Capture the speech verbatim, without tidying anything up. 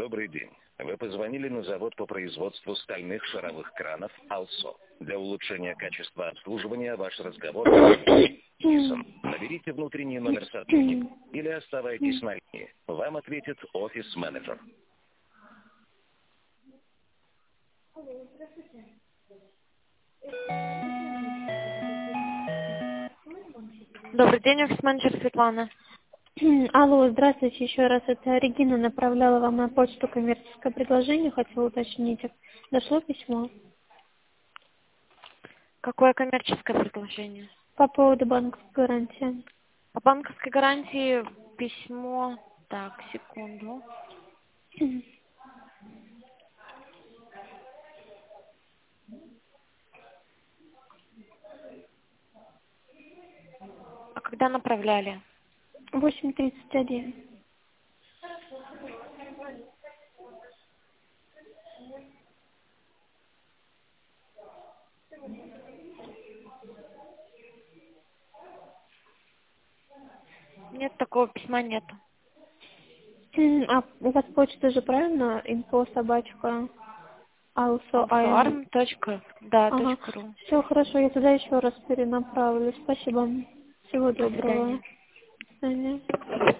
Добрый день. Вы позвонили на завод по производству стальных шаровых кранов «Алсо». Для улучшения качества обслуживания ваш разговор записан. Наберите внутренний номер сотрудника или оставайтесь на линии. Вам ответит офис-менеджер. Добрый день, офис-менеджер Светлана. Алло, здравствуйте еще раз. Это Регина направляла вам на почту коммерческое предложение. Хотела уточнить. Дошло письмо? Какое коммерческое предложение? По поводу банковской гарантии. По банковской гарантии письмо... Так, секунду. А когда направляли? восемь тридцать один. Нет, такого письма нет. А у вас почта же правильно? Инфо собачка. Also, Алсоарм точка да, ага. точка ру. Все хорошо, я туда еще раз перенаправлю. Спасибо. Всего До доброго. свидания. До свидания.